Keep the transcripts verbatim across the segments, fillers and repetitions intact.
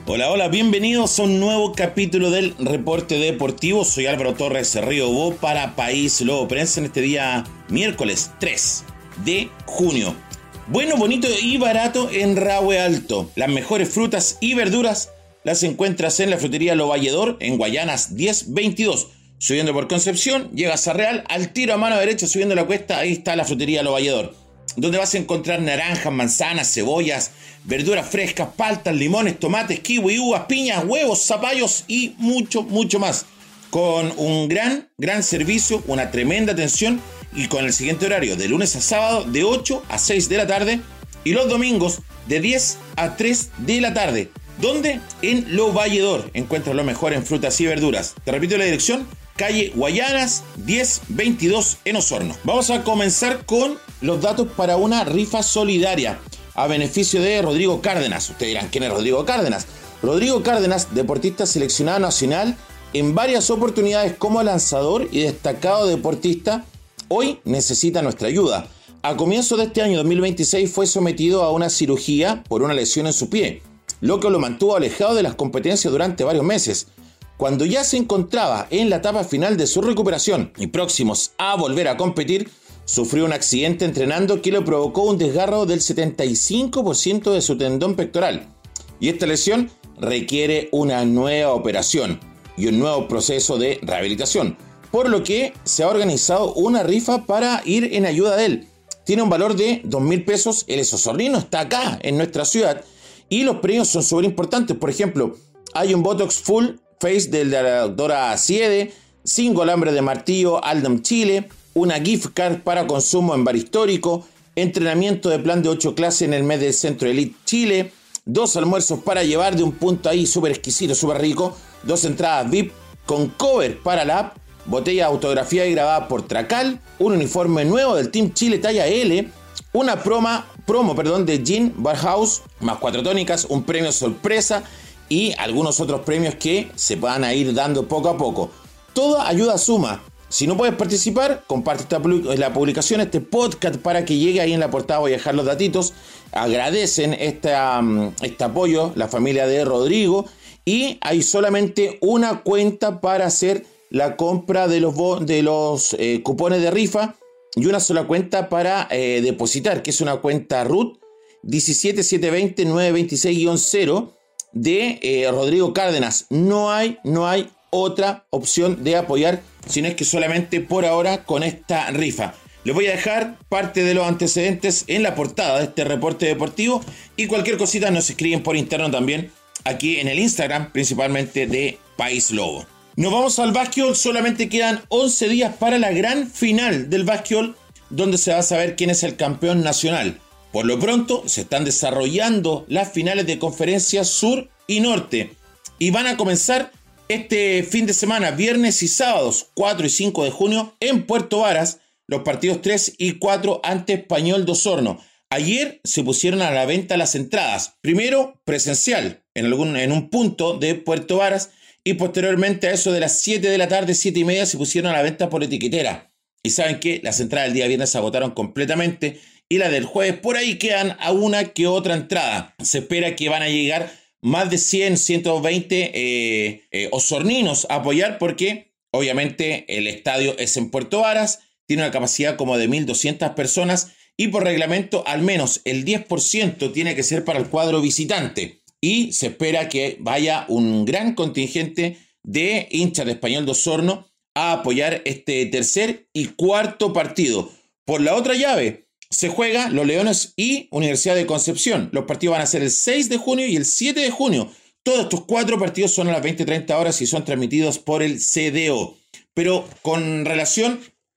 Hola, hola, bienvenidos a un nuevo capítulo del Reporte Deportivo. Soy Álvaro Torres Río Bo para País Lobo Prensa en este día miércoles tres de junio. Bueno, bonito y barato en Rahue Alto. Las mejores frutas y verduras las encuentras en la frutería Lo Valledor en Guayanas diez veintidós. Subiendo por Concepción, llegas a Real, al tiro a mano derecha subiendo la cuesta, ahí está la frutería Lo Valledor, donde vas a encontrar naranjas, manzanas, cebollas, verduras frescas, paltas, limones, tomates, kiwi, uvas, piñas, huevos, zapallos y mucho, mucho más. Con un gran, gran servicio, una tremenda atención y con el siguiente horario, de lunes a sábado de ocho a seis de la tarde y los domingos de diez a tres de la tarde. ¿Dónde? En Lo Valledor. Encuentras lo mejor en frutas y verduras. Te repito la dirección: calle Guayanas diez veintidós en Osorno. Vamos a comenzar con los datos para una rifa solidaria a beneficio de Rodrigo Cárdenas. Ustedes dirán, ¿quién es Rodrigo Cárdenas? Rodrigo Cárdenas, deportista seleccionado nacional en varias oportunidades como lanzador y destacado deportista, hoy necesita nuestra ayuda. A comienzos de este año dos mil veintiséis fue sometido a una cirugía por una lesión en su pie, lo que lo mantuvo alejado de las competencias durante varios meses. Cuando ya se encontraba en la etapa final de su recuperación y próximos a volver a competir, sufrió un accidente entrenando que le provocó un desgarro del setenta y cinco por ciento de su tendón pectoral. Y esta lesión requiere una nueva operación y un nuevo proceso de rehabilitación, por lo que se ha organizado una rifa para ir en ayuda de él. Tiene un valor de dos mil pesos, él es osornino, está acá en nuestra ciudad y los premios son súper importantes. Por ejemplo, hay un Botox Full Face de la doctora Siede, cinco alambres de martillo Aldam Chile, una gift card para consumo en bar histórico, entrenamiento de plan de ocho clases en el mes del Centro Elite Chile, dos almuerzos para llevar de un punto ahí súper exquisito, súper rico, dos entradas V I P con cover para la app, botella autografía y grabada por Tracal, un uniforme nuevo del Team Chile talla L, una proma, promo perdón, de Gin Barhouse, más cuatro tónicas, un premio sorpresa y algunos otros premios que se van a ir dando poco a poco. Toda ayuda suma. Si no puedes participar, comparte esta, la publicación, este podcast, para que llegue ahí en la portada. Voy a dejar los datitos. Agradecen esta, este apoyo la familia de Rodrigo y hay solamente una cuenta para hacer la compra de los, de los eh, cupones de rifa y una sola cuenta para eh, depositar, que es una cuenta R U T diecisiete setecientos veinte nueve veintiséis cero de eh, Rodrigo Cárdenas. No hay, no hay otra opción de apoyar, sino es que solamente por ahora con esta rifa. Les voy a dejar parte de los antecedentes en la portada de este reporte deportivo y cualquier cosita nos escriben por interno también aquí en el Instagram, principalmente de País Lobo. Nos vamos al básquetbol. Solamente quedan once días para la gran final del básquetbol, donde se va a saber quién es el campeón nacional. Por lo pronto se están desarrollando las finales de conferencia sur y norte y van a comenzar este fin de semana, viernes y sábados cuatro y cinco de junio en Puerto Varas, los partidos tres y cuatro ante Español de Osorno. Ayer se pusieron a la venta las entradas, primero presencial en, algún, en un punto de Puerto Varas y posteriormente a eso de las siete de la tarde, siete y media, se pusieron a la venta por etiquetera. Y saben que las entradas del día viernes se agotaron completamente y las del jueves por ahí quedan a una que otra entrada. Se espera que van a llegar más de cien, ciento veinte eh, eh, osorninos a apoyar, porque obviamente el estadio es en Puerto Varas, tiene una capacidad como de mil doscientas personas y por reglamento al menos el diez por ciento tiene que ser para el cuadro visitante. Y se espera que vaya un gran contingente de hinchas de Español de Osorno a apoyar este tercer y cuarto partido. Por la otra llave se juega Los Leones y Universidad de Concepción. Los partidos van a ser el seis de junio y el siete de junio. Todos estos cuatro partidos son a las veinte treinta horas y son transmitidos por el C D O. Pero con relación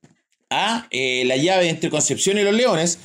a eh, la llave entre Concepción y Los Leones,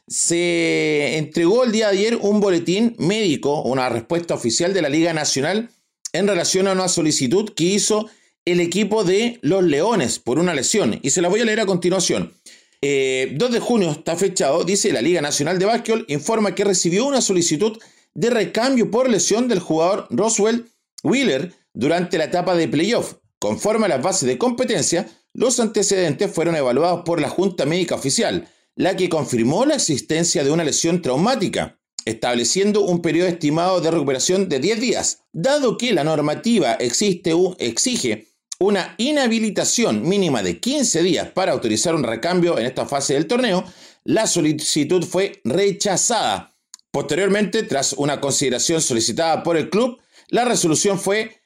se entregó el día de ayer un boletín médico, una respuesta oficial de la Liga Nacional en relación a una solicitud que hizo el equipo de Los Leones por una lesión. Y se la voy a leer a continuación. Eh, dos de junio está fechado, dice: la Liga Nacional de Básquetbol informa que recibió una solicitud de recambio por lesión del jugador Roswell Wheeler durante la etapa de playoff. Conforme a las bases de competencia, los antecedentes fueron evaluados por la Junta Médica Oficial, la que confirmó la existencia de una lesión traumática. estableciendo un periodo estimado de recuperación de diez días. Dado que la normativa existe, exige una inhabilitación mínima de quince días para autorizar un recambio en esta fase del torneo, la solicitud fue rechazada. Posteriormente, tras una consideración solicitada por el club, la resolución fue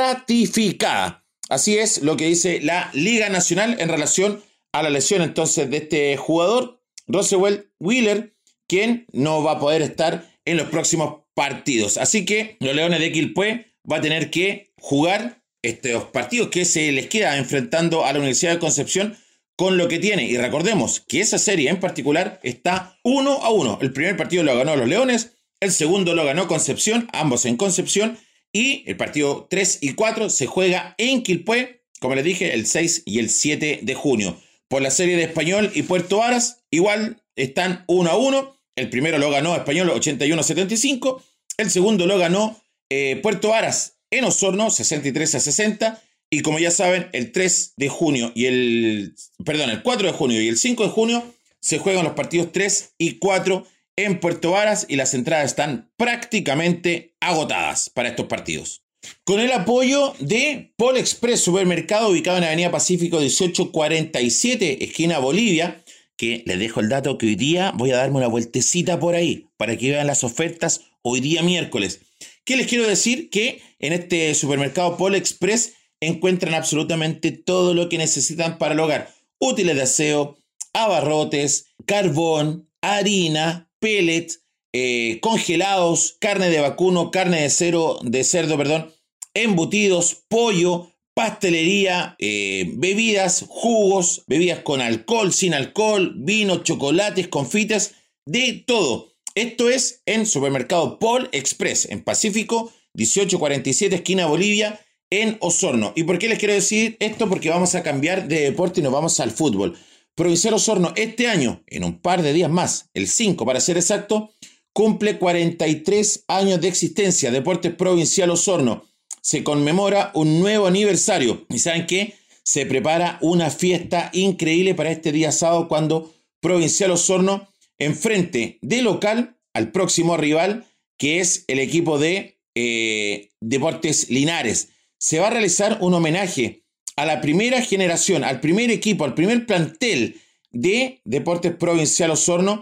ratificada. Así es lo que dice la Liga Nacional en relación a la lesión entonces de este jugador, Roswell Wheeler, quien no va a poder estar en los próximos partidos. Así que los Leones de Quilpué van a tener que jugar estos partidos que se les queda enfrentando a la Universidad de Concepción con lo que tiene. Y recordemos que esa serie en particular está uno a uno. El primer partido lo ganó los Leones, el segundo lo ganó Concepción, ambos en Concepción, y el partido tres y cuatro se juega en Quilpué, como les dije, el seis y el siete de junio. Por la serie de Español y Puerto Varas, igual están uno a uno. El primero lo ganó Español ochenta y uno a setenta y cinco. El segundo lo ganó eh, Puerto Varas en Osorno sesenta y tres a sesenta. Y como ya saben, el tres de junio y el, perdón, el cuatro de junio y el cinco de junio se juegan los partidos tres y cuatro en Puerto Varas y las entradas están prácticamente agotadas para estos partidos. Con el apoyo de Pol Express, supermercado ubicado en Avenida Pacífico dieciocho cuarenta y siete, esquina Bolivia, que les dejo el dato que hoy día voy a darme una vueltecita por ahí para que vean las ofertas hoy día miércoles. ¿Qué les quiero decir? Que en este supermercado Pol Express encuentran absolutamente todo lo que necesitan para el hogar. Útiles de aseo, abarrotes, carbón, harina, pellets, eh, congelados, carne de vacuno, carne de, cero, de cerdo, perdón, embutidos, pollo, pastelería, eh, bebidas, jugos, bebidas con alcohol, sin alcohol, vino, chocolates, confites, de todo. Esto es en Supermercado Pol Express, en Pacífico dieciocho cuarenta y siete, esquina Bolivia, en Osorno. ¿Y por qué les quiero decir esto? Porque vamos a cambiar de deporte y nos vamos al fútbol. Provincial Osorno este año, en un par de días más, el cinco para ser exacto, cumple cuarenta y tres años de existencia. Deportes Provincial Osorno. Se conmemora un nuevo aniversario. ¿Y saben qué? Se prepara una fiesta increíble para este día sábado cuando Provincial Osorno enfrente de local al próximo rival, que es el equipo de eh, Deportes Linares. Se va a realizar un homenaje a la primera generación, al primer equipo, al primer plantel de Deportes Provincial Osorno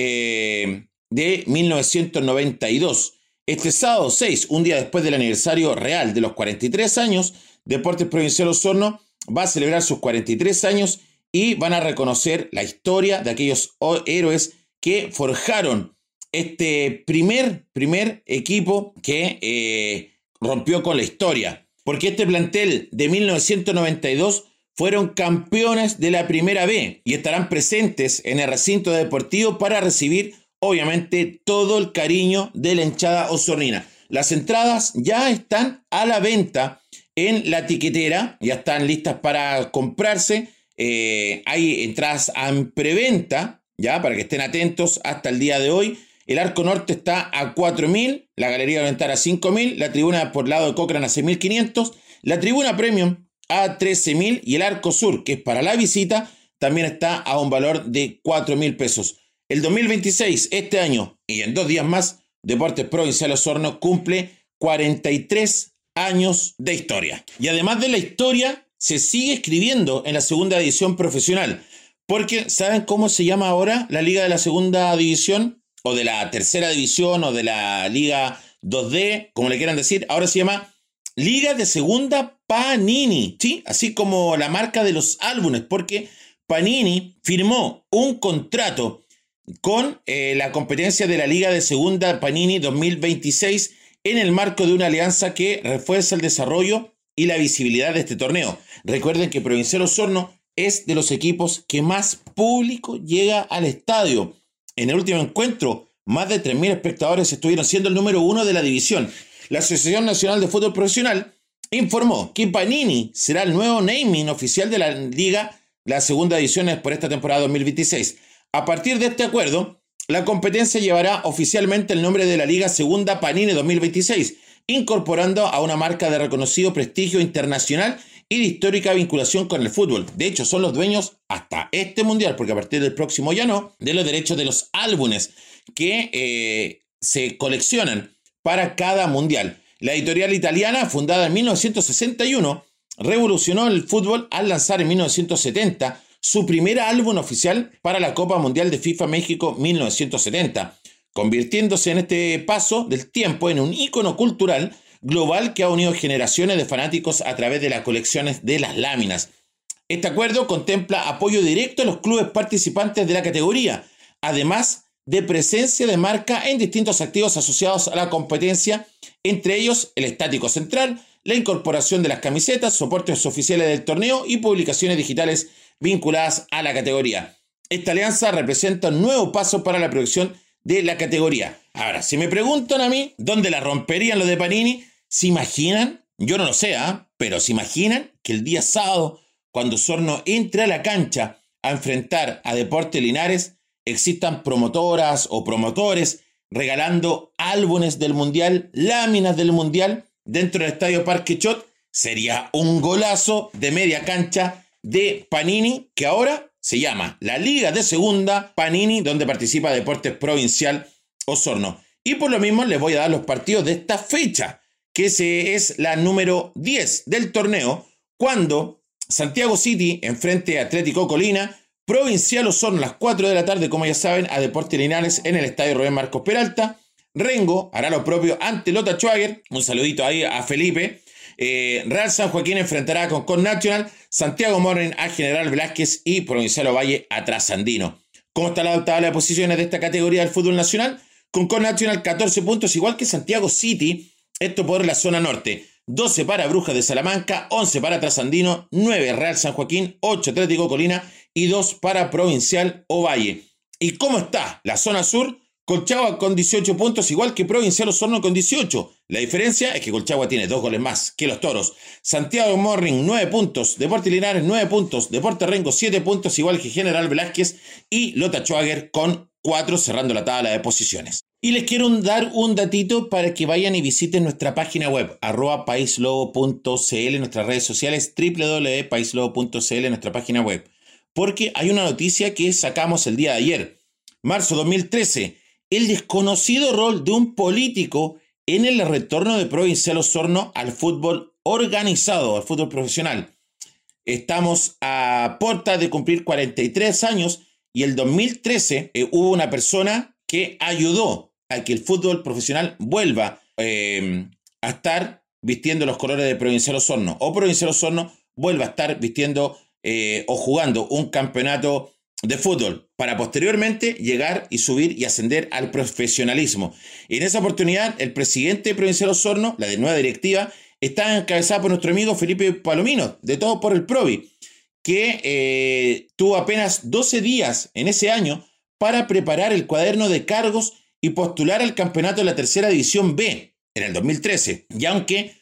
eh, de mil novecientos noventa y dos. Este sábado seis, un día después del aniversario real de los cuarenta y tres años, Deportes Provincial Osorno va a celebrar sus cuarenta y tres años y van a reconocer la historia de aquellos héroes que forjaron este primer, primer equipo que eh, rompió con la historia. Porque este plantel de mil novecientos noventa y dos fueron campeones de la Primera B y estarán presentes en el recinto deportivo para recibir obviamente todo el cariño de la hinchada osornina. Las entradas ya están a la venta en la tiquetera, ya están listas para comprarse. Eh, hay entradas en preventa, ya para que estén atentos hasta el día de hoy. El arco norte está a cuatro mil, la galería oriental a cinco mil, la tribuna por lado de Cochrane a seis mil quinientos, la tribuna premium a trece mil y el arco sur, que es para la visita, también está a un valor de cuatro mil pesos. El dos mil veintiséis, este año, y en dos días más, Deportes Provincial Osorno cumple cuarenta y tres años de historia. Y además de la historia, se sigue escribiendo en la segunda división profesional. Porque, ¿saben cómo se llama ahora la liga de la segunda división? O de la tercera división, o de la liga dos D, como le quieran decir. Ahora se llama Liga de Segunda Panini, ¿sí? Así como la marca de los álbumes, porque Panini firmó un contrato con eh, la competencia de la Liga de Segunda Panini dos mil veintiséis en el marco de una alianza que refuerza el desarrollo y la visibilidad de este torneo. Recuerden que Provincial Osorno es de los equipos que más público llega al estadio. En el último encuentro, más de tres mil espectadores estuvieron, siendo el número uno de la división. La Asociación Nacional de Fútbol Profesional informó que Panini será el nuevo naming oficial de la Liga, la segunda división por esta temporada dos mil veintiséis. A partir de este acuerdo, la competencia llevará oficialmente el nombre de la Liga Segunda Panini dos mil veintiséis, incorporando a una marca de reconocido prestigio internacional y de histórica vinculación con el fútbol. De hecho, son los dueños hasta este mundial, porque a partir del próximo ya no, de los derechos de los álbumes que eh, se coleccionan para cada mundial. La editorial italiana, fundada en mil novecientos sesenta y uno, revolucionó el fútbol al lanzar en mil novecientos setenta su primer álbum oficial para la Copa Mundial de FIFA México mil novecientos setenta, convirtiéndose en este paso del tiempo en un ícono cultural global que ha unido generaciones de fanáticos a través de las colecciones de las láminas. Este acuerdo contempla apoyo directo a los clubes participantes de la categoría, además de presencia de marca en distintos activos asociados a la competencia, entre ellos el estático central, la incorporación de las camisetas, soportes oficiales del torneo y publicaciones digitales vinculadas a la categoría. Esta alianza representa un nuevo paso para la producción de la categoría. Ahora, si me preguntan a mí dónde la romperían los de Panini, ¿se imaginan? Yo no lo sé, ¿eh? Pero ¿se imaginan que el día sábado, cuando Osorno entre a la cancha a enfrentar a Deportes Linares, existan promotoras o promotores regalando álbumes del Mundial, láminas del Mundial dentro del Estadio Parque Chot? Sería un golazo de media cancha de Panini, que ahora se llama la Liga de Segunda Panini, donde participa Deportes Provincial Osorno. Y por lo mismo les voy a dar los partidos de esta fecha, que es la número diez del torneo, cuando Santiago City enfrente a Atlético Colina, Provincial Osorno a las cuatro de la tarde, como ya saben, a Deportes Linares en el Estadio Rubén Marcos Peralta. Rengo hará lo propio ante Lota Schwager, un saludito ahí a Felipe. Eh, Real San Joaquín enfrentará con Con Nacional, Santiago Morning a General Velázquez y Provincial Ovalle a Trasandino. ¿Cómo está la tabla de posiciones de esta categoría del fútbol nacional? Con Con Nacional catorce puntos, igual que Santiago City, esto por la zona norte. doce para Brujas de Salamanca, once para Trasandino, nueve Real San Joaquín, ocho Atlético Colina y dos para Provincial Ovalle. ¿Y cómo está la zona sur? Colchagua con dieciocho puntos, igual que Provincial Osorno con dieciocho. La diferencia es que Colchagua tiene dos goles más que los Toros. Santiago Morning, nueve puntos. Deportes Linares, nueve puntos. Deportes Rengo, siete puntos, igual que General Velázquez. Y Lota Schwager con cuatro, cerrando la tabla de posiciones. Y les quiero dar un datito para que vayan y visiten nuestra página web, arroba paislobo punto cl, nuestras redes sociales, doble u doble u doble u punto paislobo punto cl, nuestra página web. Porque hay una noticia que sacamos el día de ayer, marzo dos mil trece. El desconocido rol de un político en el retorno de Provincial Osorno al fútbol organizado, al fútbol profesional. Estamos a puerta de cumplir cuarenta y tres años y el dos mil trece eh, hubo una persona que ayudó a que el fútbol profesional vuelva eh, a estar vistiendo los colores de Provincial Osorno, o Provincial Osorno vuelva a estar vistiendo eh, o jugando un campeonato de fútbol, para posteriormente llegar y subir y ascender al profesionalismo. Y en esa oportunidad, el presidente de Provincial Osorno, la de nueva directiva, está encabezada por nuestro amigo Felipe Palomino, de Todo por el Provi, que eh, tuvo apenas doce días en ese año para preparar el cuaderno de cargos y postular al campeonato de la tercera división B en el dos mil trece. Y aunque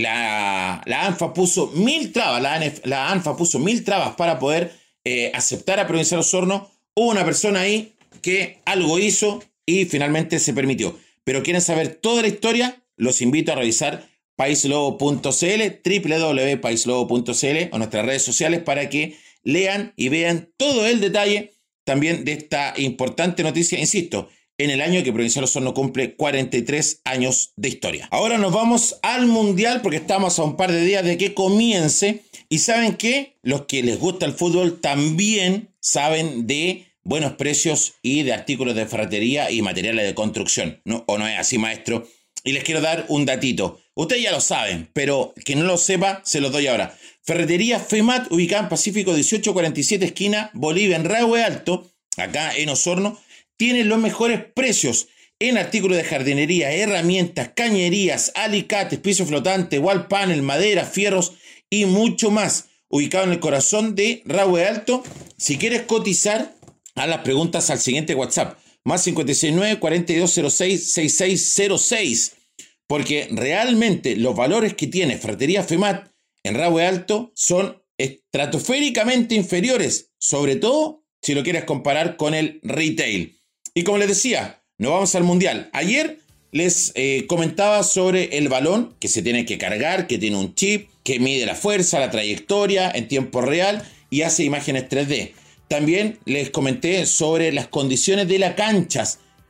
la, la ANFA puso mil trabas, la, ANF, la ANFA puso mil trabas para poder Eh, aceptar a Provincial Osorno, hubo una persona ahí que algo hizo y finalmente se permitió. Pero quieren saber toda la historia, los invito a revisar paislobo punto cl, doble u doble u doble u punto paislobo punto cl o nuestras redes sociales para que lean y vean todo el detalle también de esta importante noticia, insisto, en el año que Provincial Osorno cumple cuarenta y tres años de historia. Ahora nos vamos al Mundial porque estamos a un par de días de que comience. Y ¿saben qué? Los que les gusta el fútbol también saben de buenos precios y de artículos de ferretería y materiales de construcción, ¿no? ¿O no es así, maestro? Y les quiero dar un datito. Ustedes ya lo saben, pero que no lo sepa, se los doy ahora. Ferretería FEMAT, ubicada en Pacífico dieciocho cuarenta y siete, esquina Bolivia, en Rahue Alto, acá en Osorno, tiene los mejores precios en artículos de jardinería, herramientas, cañerías, alicates, piso flotante, wall panel, madera, fierros y mucho más. Ubicado en el corazón de Rahue Alto. Si quieres cotizar, haz las preguntas al siguiente WhatsApp, más cincuenta y seis nueve, cuarenta y dos cero seis, sesenta y seis cero seis, porque realmente los valores que tiene Ferretería FEMAT en Rahue Alto son estratosféricamente inferiores, sobre todo si lo quieres comparar con el retail. Y como les decía, nos vamos al Mundial. Ayer les eh, comentaba sobre el balón que se tiene que cargar, que tiene un chip, que mide la fuerza, la trayectoria en tiempo real y hace imágenes tres D. También les comenté sobre las condiciones de las canchas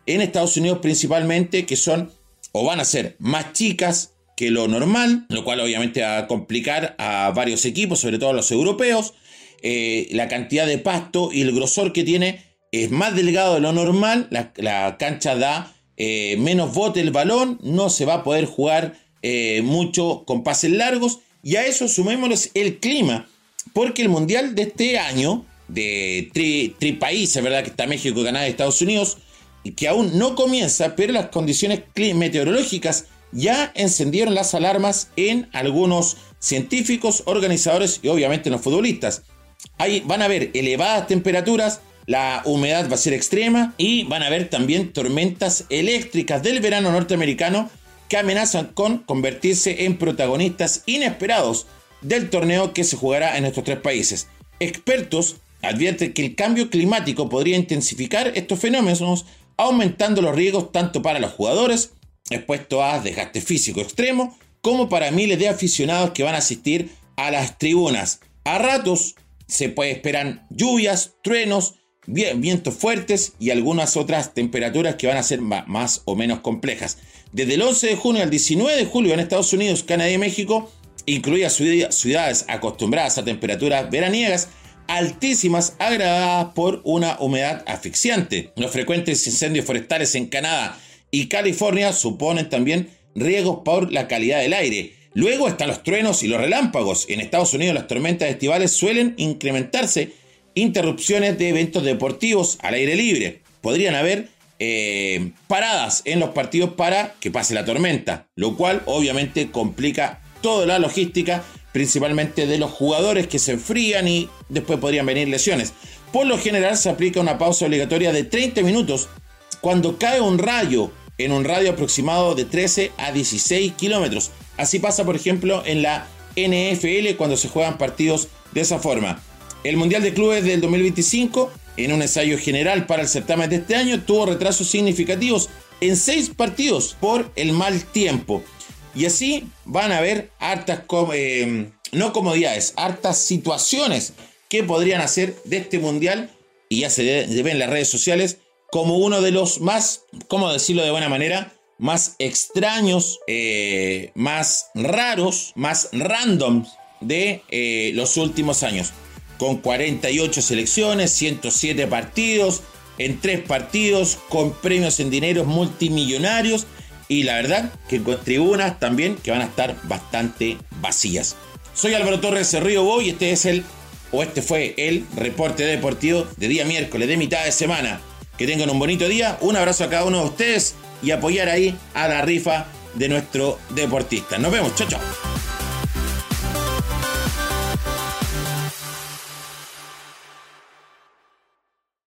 en Estados Unidos principalmente, que son o van a ser más chicas que lo normal, lo cual obviamente va a complicar a varios equipos, sobre todo a los europeos. Eh, la cantidad de pasto y el grosor que tiene es más delgado de lo normal, la, la cancha da eh, menos bote el balón, no se va a poder jugar eh, mucho con pases largos, y a eso sumémosles el clima, porque el mundial de este año, de tri, tri países, ¿verdad? Que está México, Canadá y Estados Unidos, que aún no comienza, pero las condiciones meteorológicas ya encendieron las alarmas en algunos científicos, organizadores y obviamente en los futbolistas. Ahí van a haber elevadas temperaturas, la humedad va a ser extrema y van a haber también tormentas eléctricas del verano norteamericano que amenazan con convertirse en protagonistas inesperados del torneo que se jugará en estos tres países. Expertos advierten que el cambio climático podría intensificar estos fenómenos, aumentando los riesgos tanto para los jugadores expuestos a desgaste físico extremo como para miles de aficionados que van a asistir a las tribunas. A ratos se puede esperar lluvias, truenos, vientos fuertes y algunas otras temperaturas que van a ser más o menos complejas. Desde el once de junio al diecinueve de julio en Estados Unidos, Canadá y México, incluidas ciudades acostumbradas a temperaturas veraniegas altísimas agravadas por una humedad asfixiante. Los frecuentes incendios forestales en Canadá y California suponen también riesgos por la calidad del aire. Luego están los truenos y los relámpagos. En Estados Unidos las tormentas estivales suelen incrementarse, interrupciones de eventos deportivos al aire libre. Podrían haber eh, paradas en los partidos para que pase la tormenta, lo cual obviamente complica toda la logística, principalmente de los jugadores que se enfrían y después podrían venir lesiones. Por lo general se aplica una pausa obligatoria de treinta minutos cuando cae un rayo en un radio aproximado de trece a dieciséis kilómetros. Así pasa, por ejemplo, en la N F L cuando se juegan partidos de esa forma. El Mundial de Clubes del dos mil veinticinco, en un ensayo general para el certamen de este año, tuvo retrasos significativos en seis partidos por el mal tiempo. Y así van a haber hartas, eh, no comodidades, hartas situaciones que podrían hacer de este mundial, y ya se ve en las redes sociales, como uno de los más, ¿cómo decirlo de buena manera?, más extraños, eh, más raros, más randoms de eh, los últimos años. Con cuarenta y ocho selecciones, ciento siete partidos, en tres partidos, con premios en dineros multimillonarios. Y la verdad que con tribunas también que van a estar bastante vacías. Soy Álvaro Torres de Río Bo y este es el, o este fue el reporte deportivo de día miércoles de mitad de semana. Que tengan un bonito día, un abrazo a cada uno de ustedes y apoyar ahí a la rifa de nuestro deportista. Nos vemos, chao, chao.